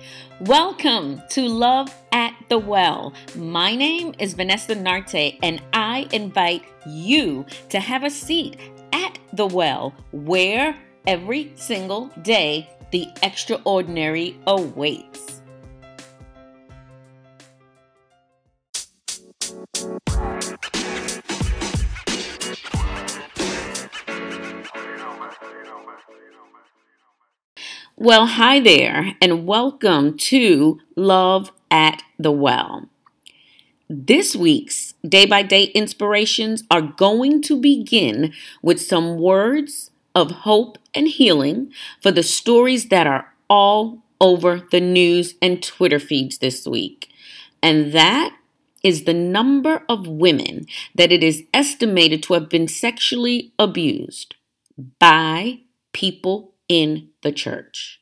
Welcome to Love at the Well. My name is Vanessa Narte, and I invite you to have a seat at the well where every single day the extraordinary awaits. Well, hi there, and welcome to Love at the Well. This week's day-by-day inspirations are going to begin with some words of hope and healing for the stories that are all over the news and Twitter feeds this week. And that is the number of women that it is estimated to have been sexually abused by people in the church.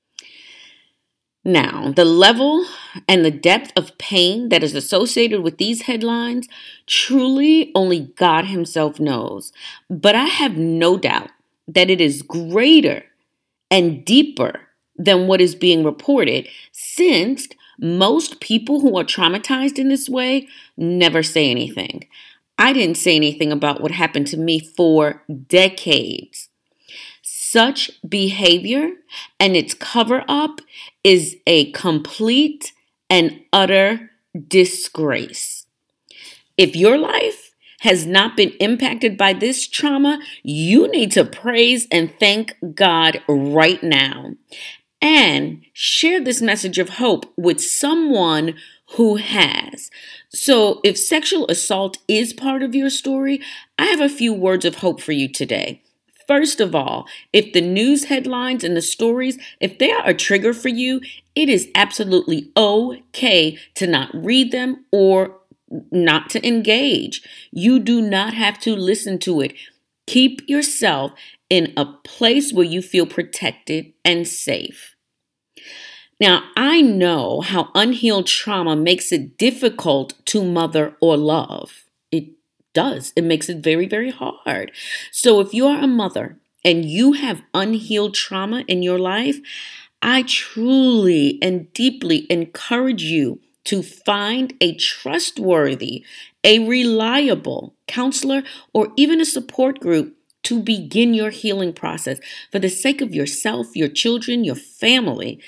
Now, the level and the depth of pain that is associated with these headlines, truly only God Himself knows. But I have no doubt that it is greater and deeper than what is being reported, since most people who are traumatized in this way never say anything. I didn't say anything about what happened to me for decades. Such behavior and its cover-up is a complete and utter disgrace. If your life has not been impacted by this trauma, you need to praise and thank God right now. And share this message of hope with someone who has. So if sexual assault is part of your story, I have a few words of hope for you today. First of all, if the news headlines and the stories, if they are a trigger for you, it is absolutely okay to not read them or not to engage. You do not have to listen to it. Keep yourself in a place where you feel protected and safe. Now, I know how unhealed trauma makes it difficult to mother or love. It makes it very, very hard. So if you are a mother and you have unhealed trauma in your life, I truly and deeply encourage you to find a trustworthy, a reliable counselor, or even a support group to begin your healing process for the sake of yourself, your children, your family.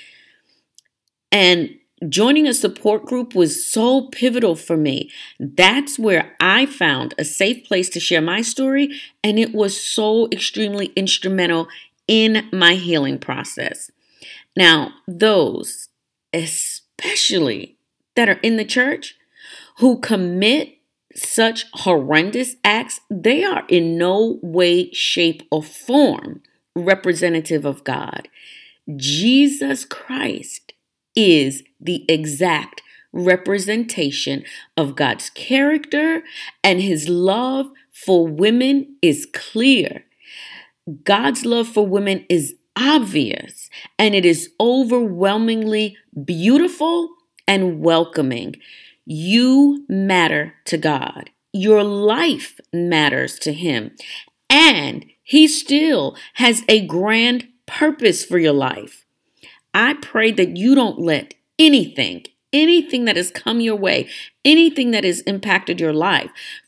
And joining a support group was so pivotal for me. That's where I found a safe place to share my story, and it was so extremely instrumental in my healing process. Now, those, especially that are in the church, who commit such horrendous acts, they are in no way, shape, or form representative of God. Jesus Christ is the exact representation of God's character, and His love for women is clear. God's love for women is obvious, and it is overwhelmingly beautiful and welcoming. You matter to God. Your life matters to Him, and He still has a grand purpose for your life. I pray that you don't let anything that has come your way, anything that has impacted your life,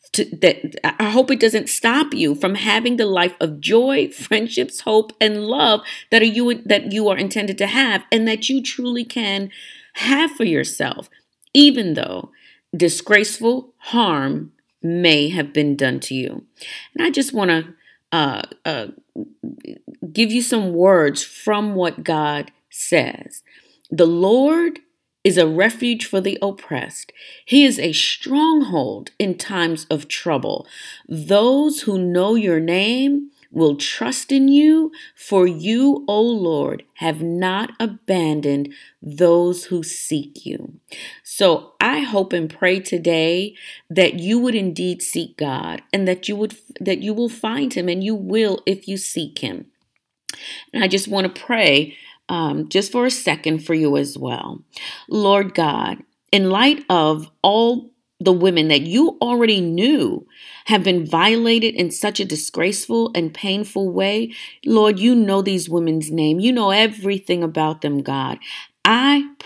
I hope it doesn't stop you from having the life of joy, friendships, hope, and love that you are intended to have, and that you truly can have for yourself, even though disgraceful harm may have been done to you. And I just want to give you some words from what God says. The Lord is a refuge for the oppressed. He is a stronghold in times of trouble. Those who know your name will trust in you, for you, O Lord, have not abandoned those who seek you. So I hope and pray today that you would indeed seek God, and that you will find Him, and you will if you seek Him. And I just want to pray just for a second for you as well. Lord God, in light of all the women that you already knew have been violated in such a disgraceful and painful way, Lord, you know these women's name. You know everything about them, God. I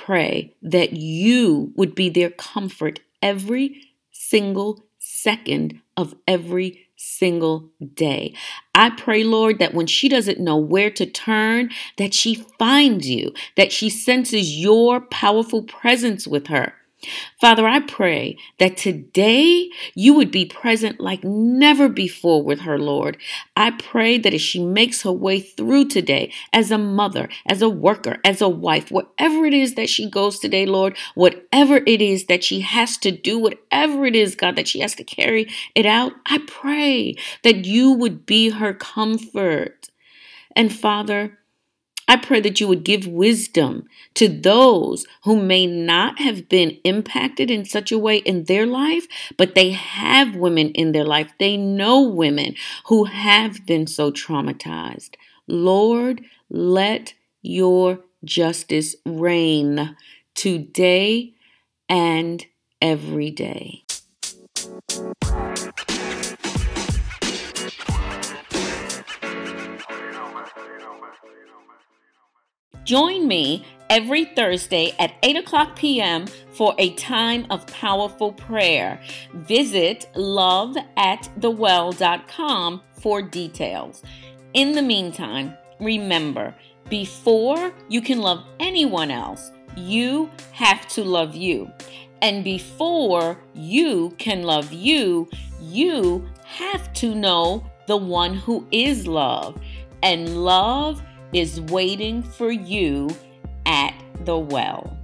pray that you would be their comfort every single second of every single day. I pray, Lord, that when she doesn't know where to turn, that she finds you, that she senses your powerful presence with her. Father, I pray that today you would be present like never before with her, Lord. I pray that as she makes her way through today, as a mother, as a worker, as a wife, whatever it is that she goes today, Lord, whatever it is that she has to do, whatever it is, God, that she has to carry it out, I pray that you would be her comfort. And Father, I pray that you would give wisdom to those who may not have been impacted in such a way in their life, but they have women in their life. They know women who have been so traumatized. Lord, let your justice reign today and every day. Join me every Thursday at 8 o'clock p.m. for a time of powerful prayer. Visit loveatthewell.com for details. In the meantime, remember, before you can love anyone else, you have to love you. And before you can love you, you have to know the one who is love. And love is waiting for you at the well.